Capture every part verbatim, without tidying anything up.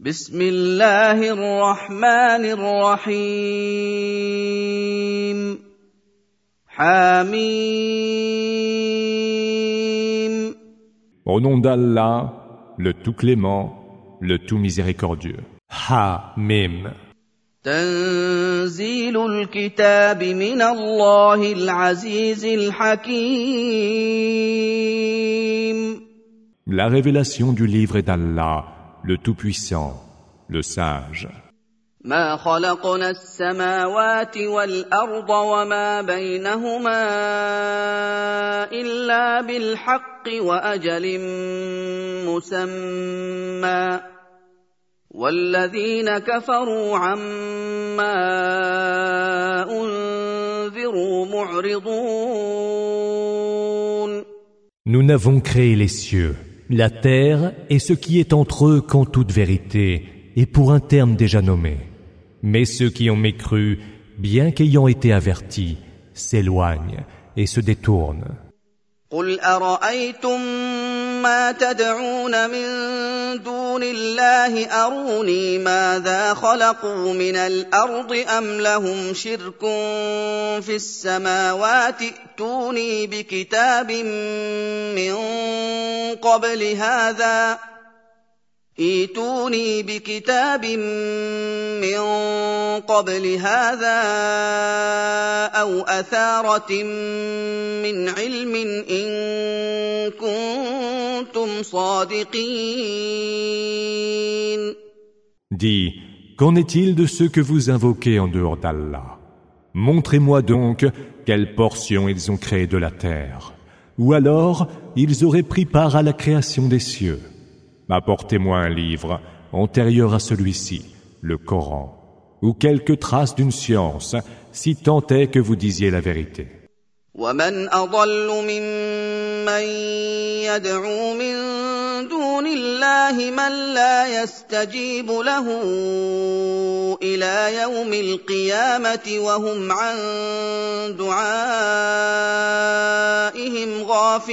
بسم الله الرحمن الرحيم حميم Au nom d'Allah, le tout clément, le tout miséricordieux. Ha-mim. تنزيل الكتاب من الله العزيز الحكيم La révélation du livre est d'Allah, le Tout-Puissant, le Sage. ما خلقنا السماوات والأرض وما بينهما إلا بالحق وأجل مسمى والذين كفروا عما أنذروا معرضون. Nous n'avons créé les cieux, la terre et ce qui est entre eux qu'en toute vérité et pour un terme déjà nommé. Mais ceux qui ont mécru, bien qu'ayant été avertis, s'éloignent et se détournent. قل أرأيتم ما تدعون من دون الله أروني ماذا خلقوا من الأرض أم لهم شرك في السماوات ائتوني بكتاب من قبل هذا ائتوني بكتاب من قبل هذا أو أثارة من علم إن كنتم صادقين. Dis, qu'en est-il de ceux que vous invoquez en dehors d'Allah? Montrez-moi donc quelle portion ils ont créée de la terre. Ou alors, ils auraient pris part à la création des cieux. Apportez-moi un livre antérieur à celui-ci, le Coran, ou quelques traces d'une science, si tant est que vous disiez la vérité. ومن أضل ممن يدعو من دون الله من لا يستجيب له إلى يوم القيامة وهم عن دعائهم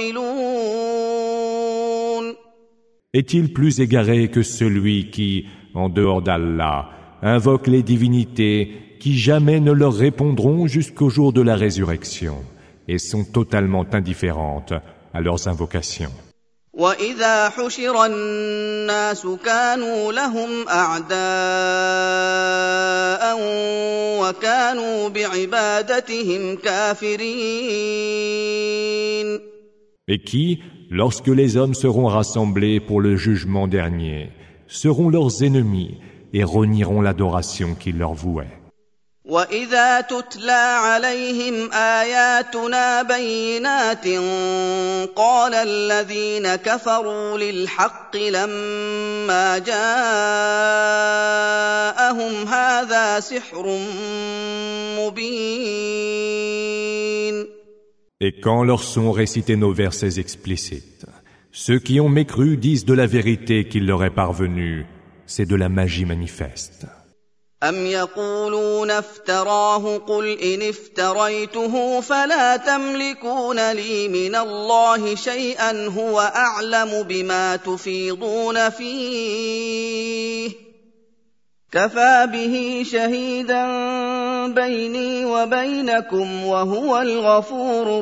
غافلون. Est-il plus égaré que celui qui, en dehors d'Allah, invoque les divinités qui jamais ne leur répondront jusqu'au jour de la résurrection et sont totalement indifférentes à leurs invocations? وَإِذَا حُشِرَ النَّاسُ كَانُوا لَهُمْ أَعْدَاءً وَكَانُوا بِعِبَادَتِهِمْ كَافِرِينَ. Et qui, lorsque les hommes seront rassemblés pour le jugement dernier, seront leurs ennemis et renieront l'adoration qu'ils leur vouaient. وَإِذَا تُتْلَى عَلَيْهِمْ آيَاتُنَا بَيِّنَاتٍ قَالَ الَّذِينَ كَفَرُوا لِلْحَقِّ لَمَّا جَاءَهُمْ هَذَا سِحْرٌ مُبِينٌ. Et quand leur sont récités nos versets explicites, ceux qui ont mécru disent de la vérité qu'il leur est parvenue, c'est de la magie manifeste. أَمْ يَقُولُونَ افْتَرَاهُ قُلْ إِنِ افْتَرَيْتُهُ فَلَا تَمْلِكُونَ لِي مِنَ اللَّهِ شَيْئًا هُوَ أَعْلَمُ بِمَا تُفِيضُونَ فِيهِ كَفَى بِهِ شَهِيدًا بَيْنِي وَبَيْنَكُمْ وَهُوَ الْغَفُورُ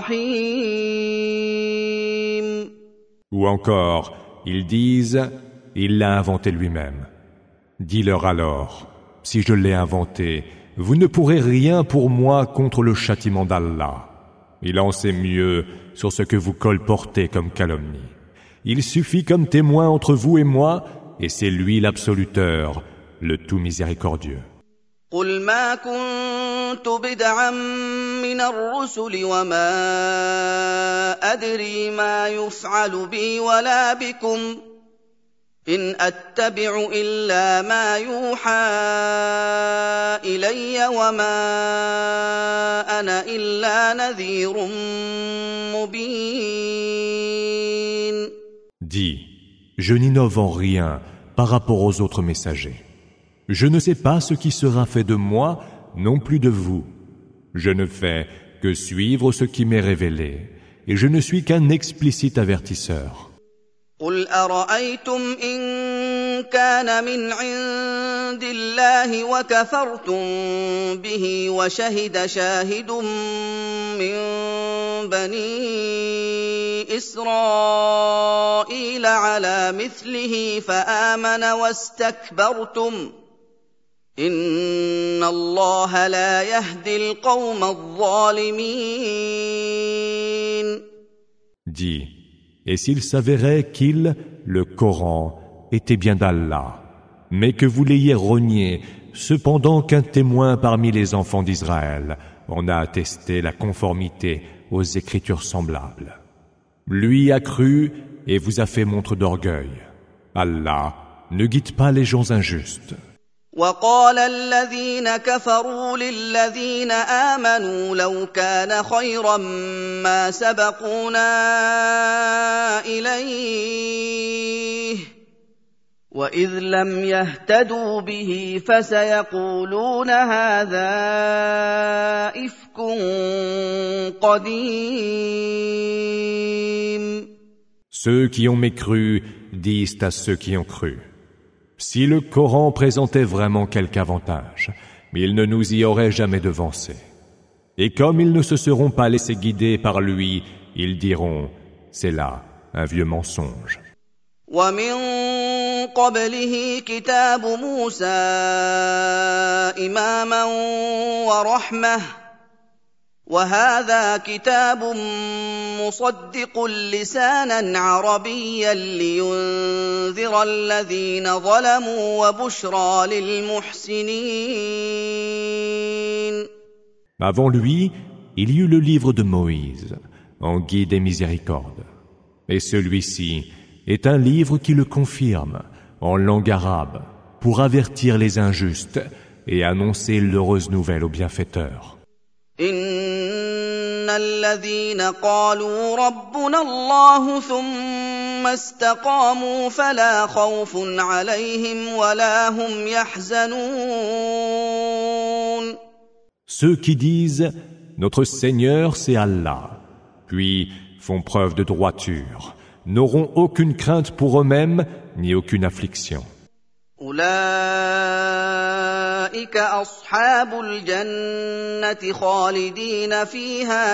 الرَّحِيمُ. Ou encore, ils disent, il l'a inventé lui-même. Dis-leur alors, si je l'ai inventé, vous ne pourrez rien pour moi contre le châtiment d'Allah. Il en sait mieux sur ce que vous colportez comme calomnie. Il suffit comme témoin entre vous et moi, et c'est lui l'absoluteur, le tout miséricordieux. قُلْ مَا كُنتُ بِدْعًا مِّنَ الرُّسُلِ وَمَا أَدْرِي مَا يُفْعَلُ بِي وَلَا بِكُمْ إِنْ أَتَّبِعُ إِلَّا مَا يُوحَىٰ إِلَيَّ وَمَا أَنَا إِلَّا نَذِيرٌ مُّبِينٌ. Dis, je n'innove en rien par rapport aux autres messagers. Je ne sais pas ce qui sera fait de moi, non plus de vous. Je ne fais que suivre ce qui m'est révélé, et je ne suis qu'un explicite avertisseur. قل أرأيتم إن كان من عند الله وكفرتم به وشهد شاهد من بني إسرائيل على مثله فآمن واستكبرتم إن الله لا يهدي القوم الظالمين. Dis, et s'il s'avérait qu'il, le Coran, était bien d'Allah, mais que vous l'ayez renié, cependant qu'un témoin parmi les enfants d'Israël en a attesté la conformité aux écritures semblables. Lui a cru et vous a fait montre d'orgueil. Allah ne guide pas les gens injustes. وقال الذين كفروا للذين آمنوا لو كان خيرا ما سبقونا إليه وإذ لم يهتدوا به فسيقولون هذا إفك قديم. Ceux qui ont mécru disent à ceux qui ont cru: si le Coran présentait vraiment quelque avantage, ils ne nous y auraient jamais devancés. Et comme ils ne se seront pas laissés guider par lui, ils diront: c'est là un vieux mensonge. ومن قبله كتاب موسى إماما ورحمة وهذا كتاب مصدق لسانا عربيا لينذر الذين ظلموا وبشرى للمحسنين. Avant lui, il y eut le livre de Moïse, en guide et miséricorde. Et celui-ci est un livre qui le confirme, en langue arabe, pour avertir les injustes et annoncer l'heureuse nouvelle aux bienfaiteurs. إن الذين قالوا ربنا الله ثم استقاموا فلا خوف عليهم ولا هم يحزنون. Ceux qui disent notre Seigneur c'est Allah, puis font preuve de droiture, n'auront aucune crainte pour eux-mêmes ni aucune affliction. أولئك أصحاب الجنة خالدين فيها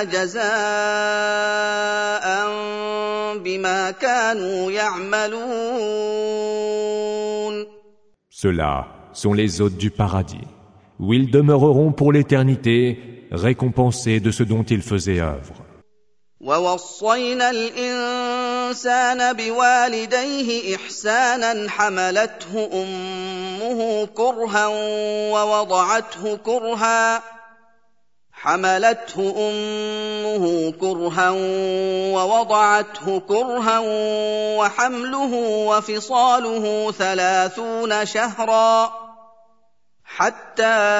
جزاء بما كانوا يعملون. Ceux-là sont les hôtes du paradis, où ils demeureront pour l'éternité, récompensés de ce dont ils faisaient œuvre. ووصينا الإنسان بوالديه إحسانا حملته أمه كرها ووضعته كرها حملته أمه كرها ووضعته كرها وحمله وفصاله ثلاثون شهرا حتى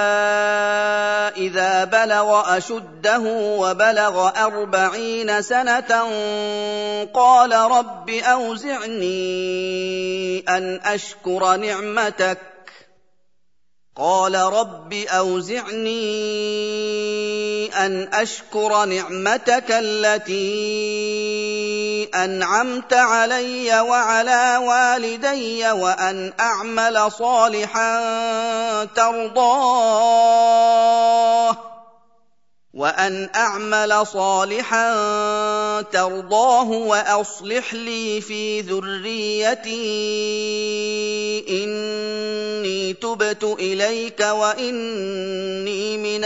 إذا بلغ أشده وبلغ أربعين سنة قال رب أوزعني أن أشكر نعمتك قال رب أوزعني أن أشكر نعمتك التي أنعمت علي وعلى والدي وأن أعمل صالحا ترضاه وأن أعمل صالحا ترضاه وأصلح لي في ذريتي إني تبت إليك وإني من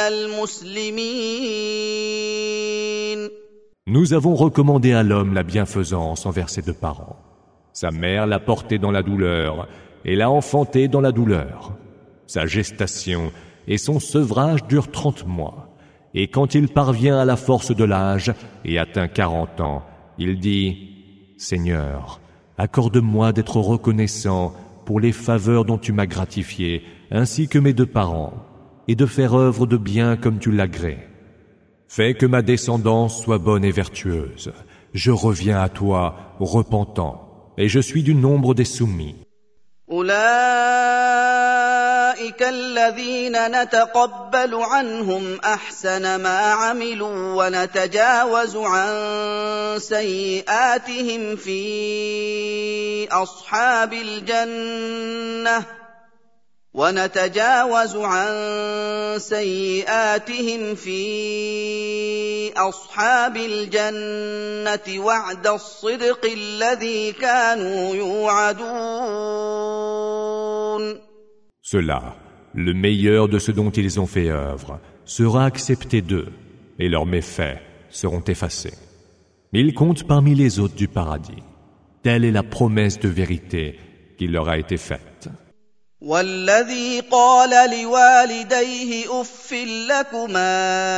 المسلمين. Nous avons recommandé à l'homme la bienfaisance envers ses deux parents. Sa mère l'a porté dans la douleur et l'a enfanté dans la douleur. Sa gestation et son sevrage durent trente mois. Et quand il parvient à la force de l'âge et atteint quarante ans, il dit: Seigneur, accorde-moi d'être reconnaissant pour les faveurs dont tu m'as gratifié, ainsi que mes deux parents, et de faire œuvre de bien comme tu l'agrées. Fais que ma descendance soit bonne et vertueuse. Je reviens à toi, repentant, et je suis du nombre des soumis. أولئك أولئك الذين نتقبل عنهم أحسن ما عملوا ونتجاوز عن سيئاتهم في أصحاب الجنة ونتجاوز عن سيئاتهم في أصحاب الجنة وعد الصدق الذي كانوا يوعدون. Cela, le meilleur de ce dont ils ont fait œuvre, sera accepté d'eux, et leurs méfaits seront effacés. Ils comptent parmi les hôtes du paradis. Telle est la promesse de vérité qui leur a été faite. والذي قال لوالديه أف لكما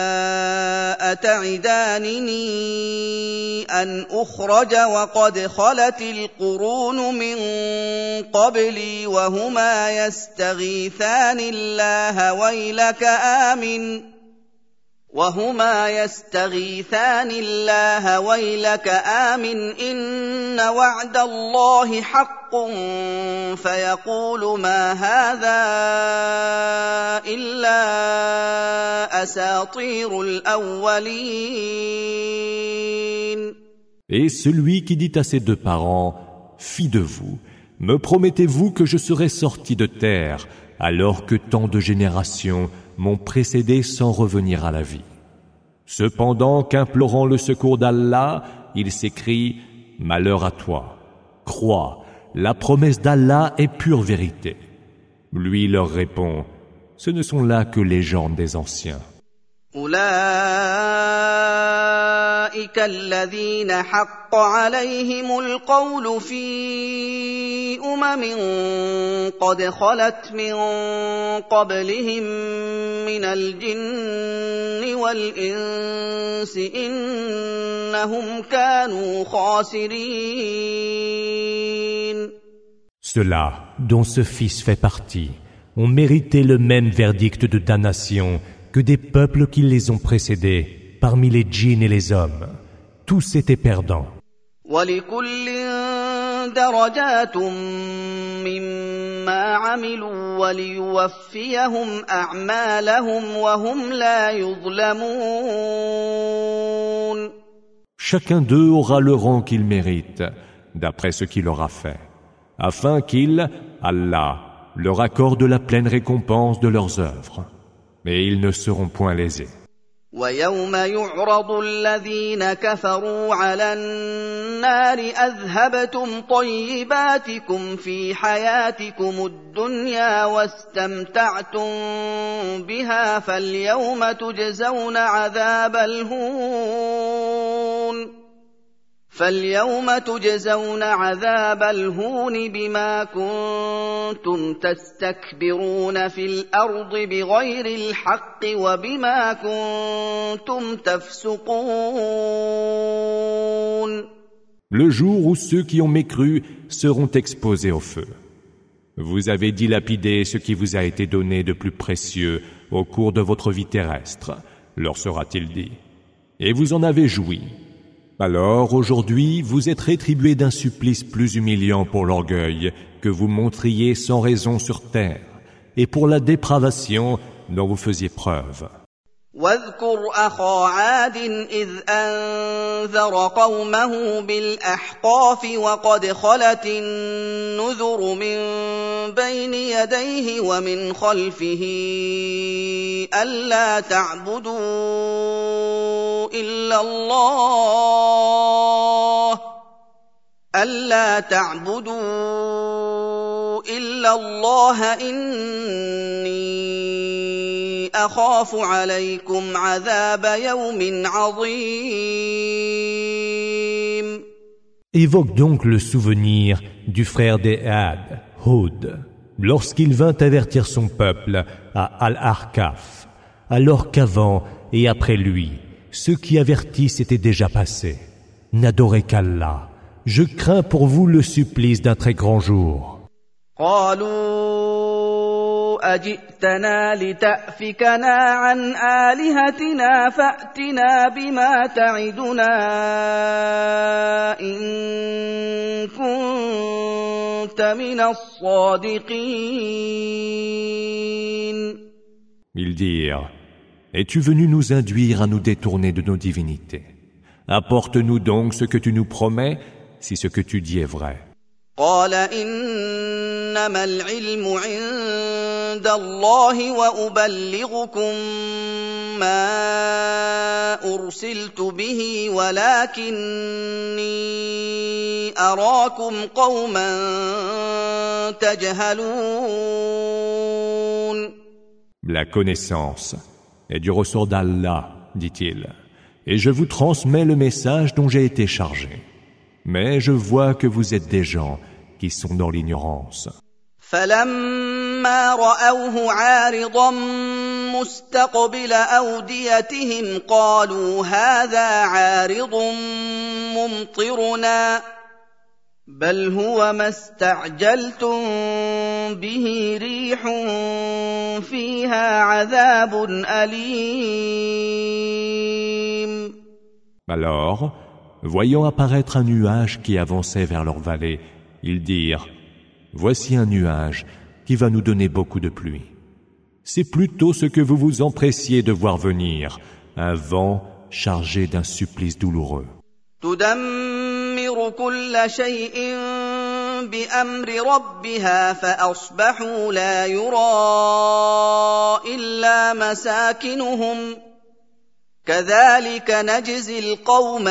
أتعدانني أن أخرج وقد خلت القرون من قبلي وهما يستغيثان الله ويلك آمن وهما يستغيثان الله ويلك آمن إن وعد الله حق فيقول ما هذا إلا أساطير الأولين. Et celui qui dit à ses deux parents, « Fi de vous, me promettez-vous que je serai sorti de terre alors que tant de générations m'ont précédé sans revenir à la vie. » Cependant qu'implorant le secours d'Allah, il s'écrie « Malheur à toi, crois, la promesse d'Allah est pure vérité. » Lui leur répond « Ce ne sont là que légendes des anciens. » أولئك الذين حق عليهم القول في أمم قد خلت من قبلهم من الجن والإنس إنهم كانوا خاسرين. Ceux-là, dont ce fils fait partie, ont mérité le même verdict de damnation que des peuples qui les ont précédés, parmi les djinns et les hommes. Tous étaient perdants. وَلِكُلٍّ دَرَجَاتٌ مِّمَّا عَمِلُوا وَلِيُوَفِّيَهُمْ أَعْمَالَهُمْ وَهُمْ لَا يُظْلَمُونَ. Chacun d'eux aura le rang qu'il mérite, d'après ce qu'il aura fait, afin qu'il, Allah, leur accorde la pleine récompense de leurs œuvres. Mais ils ne seront point lésés. وَيَوْمَ يُعْرَضُ الَّذِينَ كَفَرُوا عَلَى النَّارِ أَذْهَبْتُمْ طَيِّبَاتِكُمْ فِي حَيَاتِكُمُ الدُّنْيَا وَاسْتَمْتَعْتُمْ بِهَا فَالْيَوْمَ تُجْزَوْنَ عَذَابَ الْهُونِ فَالْيَوْمَ تُجْزَوْنَ عَذَابَ الْهُونِ بِمَا كُنتُمْ تَسْتَكْبِرُونَ فِي الْأَرْضِ بِغَيْرِ الْحَقِّ وَبِمَا كُنتُمْ تَفْسُقُونَ. Le jour où ceux qui ont mécru seront exposés au feu. Vous avez dilapidé ce qui vous a été donné de plus précieux au cours de votre vie terrestre, leur sera-t-il dit, et vous en avez joui. Alors, aujourd'hui, vous êtes rétribués d'un supplice plus humiliant pour l'orgueil que vous montriez sans raison sur terre, et pour la dépravation dont vous faisiez preuve. واذكر أخا عاد إذ أنذر قومه بالأحقاف وقد خلت النذر من بين يديه ومن خلفه ألا تعبدوا إلا الله ألا تعبدوا إلا الله إني أخاف عليكم عذاب يوم عظيم. Évoque donc le souvenir du frère des Had, Hud, lorsqu'il vint avertir son peuple à Al-Ahqaf, alors qu'avant et après lui, ceux qui avertissent étaient déjà passés. N'adorez qu'Allah. Je crains pour vous le supplice d'un très grand jour. قالوا أجئتنا لتأفكنا عن آلهتنا فأتنا بما تعدنا إن كنت كنت من الصادقين. Ils dirent: Es-tu venu nous induire à nous détourner de nos divinités? Apporte-nous donc ce que tu nous promets, si ce que tu dis est vrai. قال إنما العلم عند الله وأبلغكم ما أرسلت به ولكني أراكم قوما تجهلون. La connaissance est du ressort d'Allah, dit-il, et je vous transmets le message dont j'ai été chargé. Mais je vois que vous êtes des gens qui sont dans l'ignorance. فلما رأوه عارضا مستقبل أوديتهم قالوا هذا عارض ممطرنا بل هو ما استعجلتم به ريح فيها عذاب أليم. Alors, voyant apparaître un nuage qui avançait vers leur vallée, ils dirent: Voici un nuage qui va nous donner beaucoup de pluie. C'est plutôt ce que vous vous empressiez de voir venir, un vent chargé d'un supplice douloureux. تدمر كل شيء بأمر ربها فأصبحوا لا يرى إلا مساكنهم كذلك نجزي القوم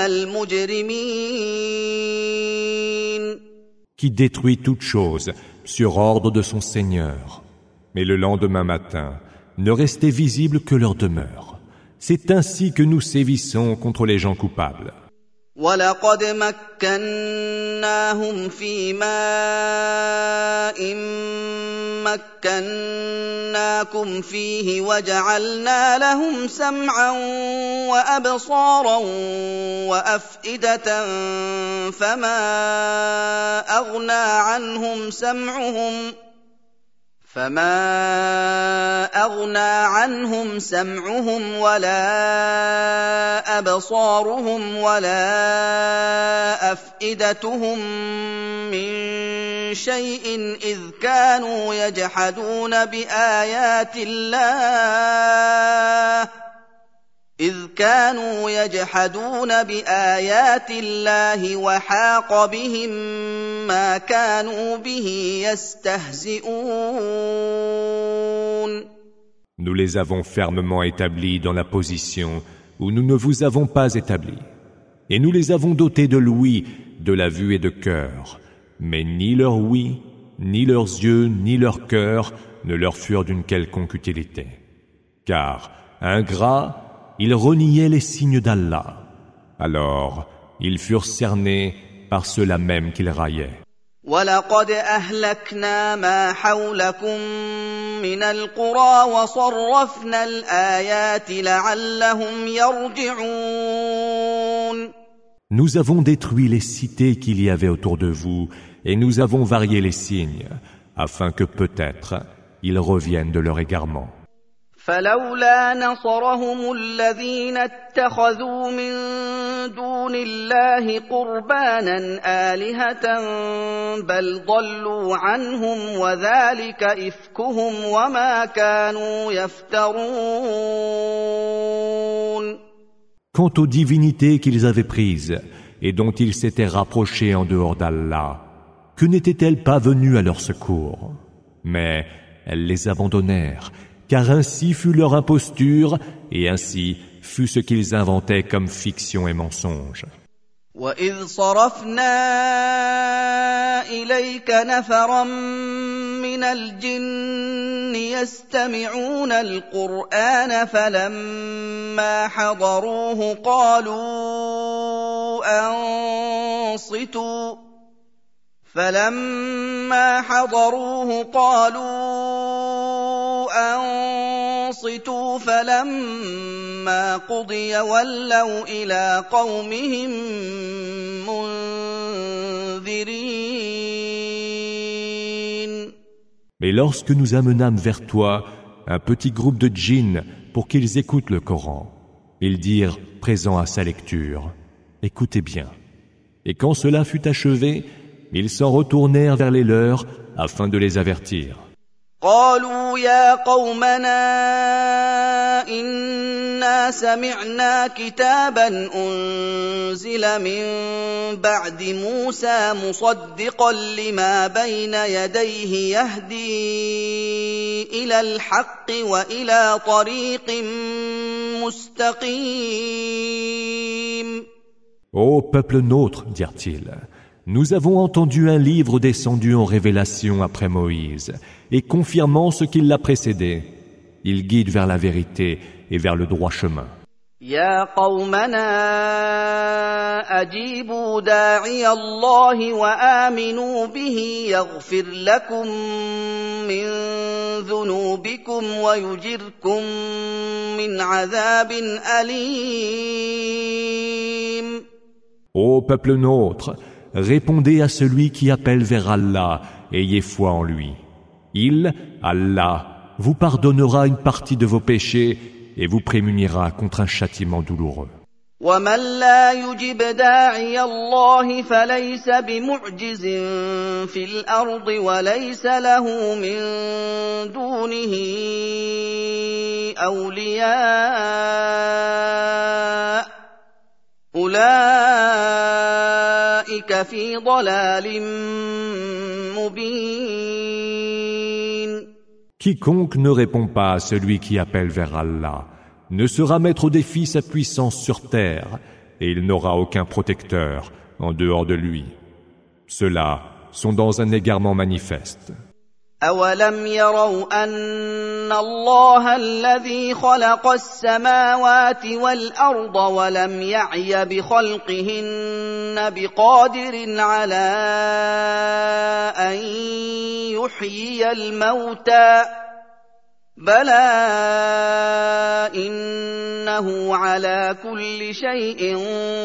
المجرمين. Qui détruit toute chose sur ordre de son Seigneur. Mais le lendemain matin, ne restait visible que leur demeure. C'est ainsi que nous sévissons contre les gens coupables. وَلَقَدْ مَكَّنَّاهُمْ فِي مَاءٍ مَّكَّنَّاكُمْ فِيهِ وَجَعَلْنَا لَهُمْ سَمْعًا وَأَبْصَارًا وَأَفْئِدَةً فَمَا أَغْنَىٰ عَنْهُمْ سَمْعُهُمْ فما أغنى عنهم سمعهم ولا أبصارهم ولا أفئدتهم من شيء إذ كانوا يجحدون بآيات الله إذ كانوا يجحدون بآيات الله وحاق بهم ما كانوا به يستهزئون. Nous les avons fermement établis dans la position où nous ne vous avons pas établis. Et nous les avons dotés de l'ouïe, de la vue et de cœur. Mais ni leur ouïe, ni leurs yeux, ni leur cœur ne leur furent d'une quelconque utilité. Car, ingrats, ils reniaient les signes d'Allah. Alors, ils furent cernés par ceux-là même qu'ils raillaient. وَلَقَدْ أَهْلَكْنَا مَا حَوْلَكُمْ مِنَ الْقُرَى وَصَرَّفْنَا الْآيَاتِ لَعَلَّهُمْ يَرْجِعُونَ. Nous avons détruit les cités qu'il y avait autour de vous, et nous avons varié les signes, afin que peut-être ils reviennent de leur égarement. فلولا نصرهم الذين اتخذوا من دون الله قربانا آلهة بل ضلوا عنهم وذلك إفكهم وما كانوا يفترون. Quant aux divinités qu'ils avaient prises et dont ils s'étaient rapprochés en dehors d'Allah, que n'étaient-elles pas venues à leur secours? Mais elles les abandonnèrent, car ainsi fut leur imposture, et ainsi fut ce qu'ils inventaient comme fiction et mensonge. وَإِذْ صَرَفْنَا إِلَيْكَ نَفَرًا مِّنَ الْجِنِّ يَسْتَمِعُونَ الْقُرْآنَ فَلَمَّا حَضَرُوهُ قَالُوا أَنصِتُوا فَلَمَّا حَضَرُوهُ قَالُوا أَنصِتُوا فَلَمَّا قُضِيَ وَلَّوْا إِلَىٰ قَوْمِهِم مُّنذِرِينَ. Mais lorsque nous amenâmes vers toi un petit groupe de djinns pour qu'ils écoutent le Coran, ils dirent, présents à sa lecture, « Écoutez bien. » Et quand cela fut achevé, Ils s'en retournèrent vers les leurs afin de les avertir. قالوا يا قومنا إنا سمعنا كتابا أنزل من بعد موسى مصدقا لما بين يديه يهدي إلى الحق وإلى طريق مستقيم. Ô peuple nôtre, dirent-ils, nous avons entendu un livre descendu en révélation après Moïse, et confirmant ce qui l'a précédé. Il guide vers la vérité et vers le droit chemin. يا قومنا أجيبوا داعي الله وآمنوا به يغفر لكم من ذنوبكم ويجركم من عذاب أليم. Ô peuple nôtre, répondez à celui qui appelle vers Allah, ayez foi en lui. Il, Allah, vous pardonnera une partie de vos péchés et vous prémunira contre un châtiment douloureux. ومن لا يجب داعي الله فليس بمعجز في الأرض وليس له من دونه أولياء أولئك في ضلال مبين. Quiconque ne répond pas à celui qui appelle vers Allah ne sera maître des défi sa puissance sur terre, et il n'aura aucun protecteur en dehors de lui. Ceux-là sont dans un égarement manifeste. أولم يروا أن الله الذي خلق السماوات والأرض ولم يعي بخلقهن بقادر على أن يحيي الموتى بلى إنه على كل شيء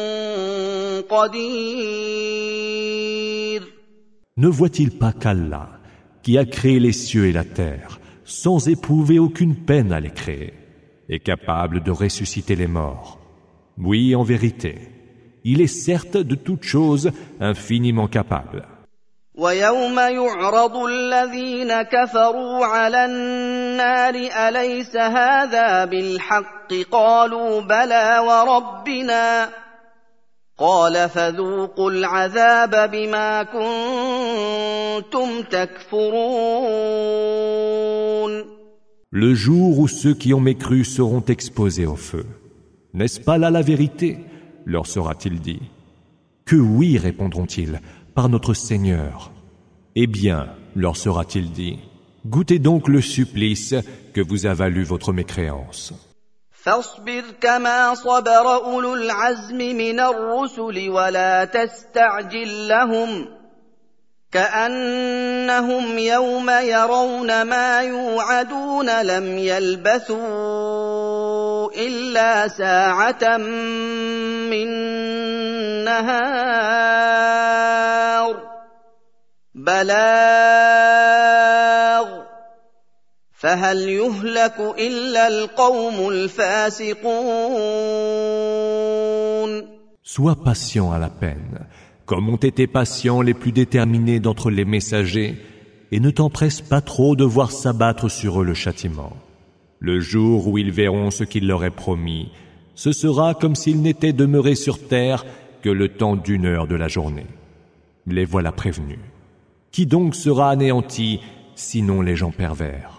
قدير. Ne voit-il pas qu'Allah, qui a créé les cieux et la terre, sans éprouver aucune peine à les créer, est capable de ressusciter les morts? Oui, en vérité, il est certes de toutes choses infiniment capable. ويوم يعرض الذين كفروا على النار أليس هذا بالحق قالوا بلى وربنا قال فذوقوا العذاب بما كنتم تكفرون. Le jour où ceux qui ont mécru seront exposés au feu. N'est-ce pas là la vérité? Leur sera-t-il dit. Que oui, répondront-ils, par notre Seigneur. Eh bien, leur sera-t-il dit, goûtez donc le supplice que vous a valu votre mécréance. فاصبر كما صبر أولو العزم من الرسل ولا تستعجل لهم كأنهم يوم يرون ما يوعدون لم يلبثوا إلا ساعة من نهار بلاغ فهل يهلك إلا القوم الفاسقون. Sois patient à la peine, comme ont été patients les plus déterminés d'entre les messagers, et ne t'empresse pas trop de voir s'abattre sur eux le châtiment. Le jour où ils verront ce qu'il leur est promis, ce sera comme s'ils n'étaient demeurés sur terre que le temps d'une heure de la journée. Les voilà prévenus. Qui donc sera anéanti, sinon les gens pervers?